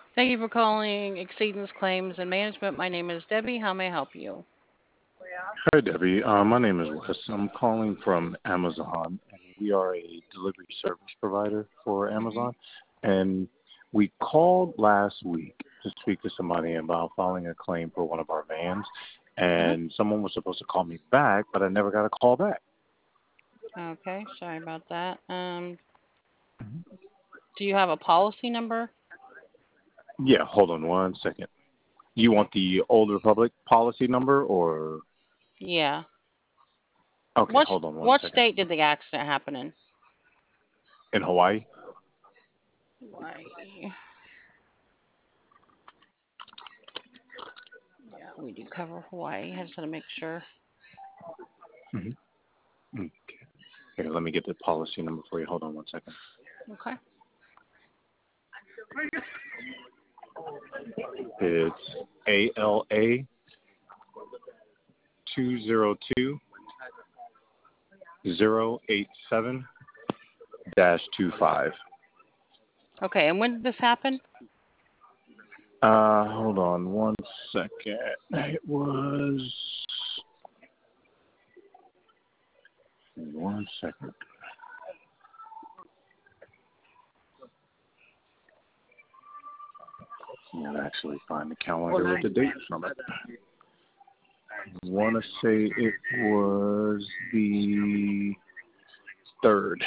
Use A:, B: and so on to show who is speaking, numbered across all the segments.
A: Thank you for calling Exceedance Claims and Management. My name is Debbie. How may I help you?
B: Hi, Debbie. My name is Wes. I'm calling from Amazon, and we are a delivery service provider for
A: Hmm.
B: Amazon. And we called last week to speak to somebody about filing a claim for one of our vans,
A: Hmm.
B: and someone was supposed to call me back, but I never got a call back.
A: Okay, sorry about that.
B: Mhm.
A: Do you have a policy number?
B: Yeah, hold on one second. You
A: Okay.
B: want the Old Republic policy number, or
A: Yeah.
B: okay,
A: What
B: hold on one
A: what
B: second.
A: state did the accident happen in?
B: In Hawaii?
A: Hawaii. Yeah, we do cover Hawaii. I just want to make sure.
B: Hmm. Okay. Here, let me get the policy number for you. Hold on one second.
A: Okay.
B: It's ALA 202-087-25.
A: Okay, and when did this happen?
B: Hold on one second. It was one second. Can't actually find the calendar with the date from it. I want to say it was the third.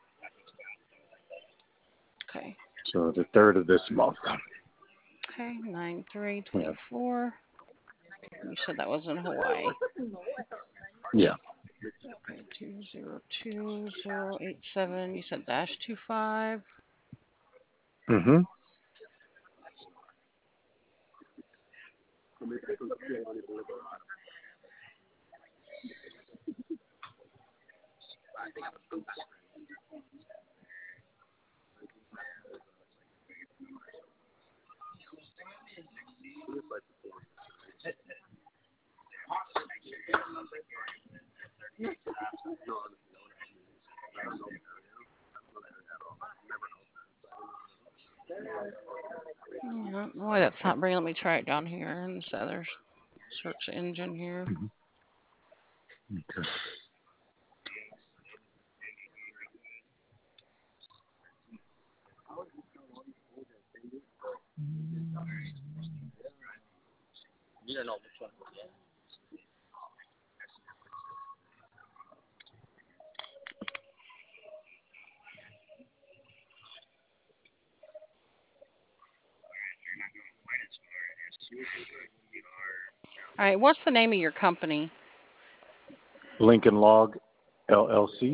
A: Okay.
B: So the third of this month.
A: Okay, 9 3
B: Yeah.
A: 24. You said that was in Hawaii.
B: Yeah.
A: Okay, 202-087. You said -25.
B: Mhm.
A: I don't know why that's not bringing. Let me try it down here in this other search engine here.
B: Mhm. Okay.
A: All right, what's the name of your company?
B: Lincoln Log LLC.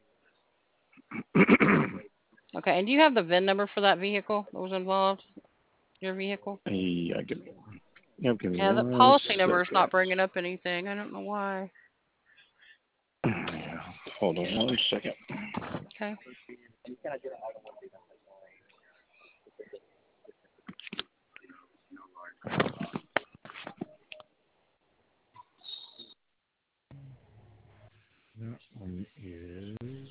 A: Okay, and do you have the VIN number for that vehicle that was involved? Your vehicle?
B: Yeah, give me
A: Yeah, the
B: one
A: policy number is
B: second.
A: not bringing up anything. I don't know why.
B: Yeah, hold on one second.
A: Okay.
B: That one is.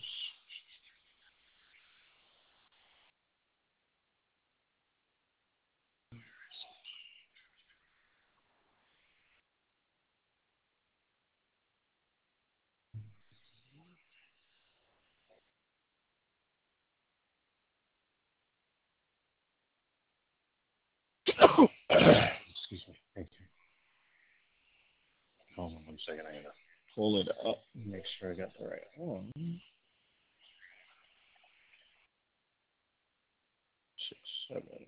B: Excuse me. Thank you. Hold on one second. I gotta pull it up and make sure I got the right one. 6, 7.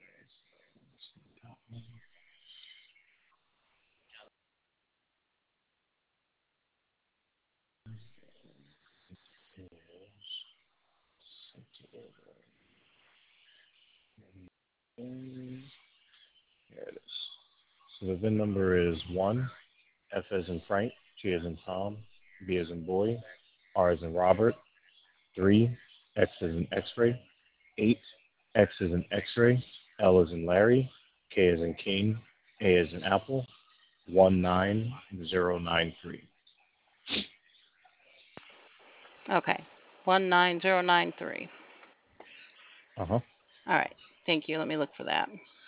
B: Here it is. So the VIN number is 1, F as in Frank, G as in Tom, B as in boy, R as in Robert, 3, X as in X-ray, 8, X as in X-ray, L as in Larry, K as in King, A as in Apple, 19093.
A: Okay. 19093.
B: Uh-huh.
A: All right. Thank you. Let me look for that.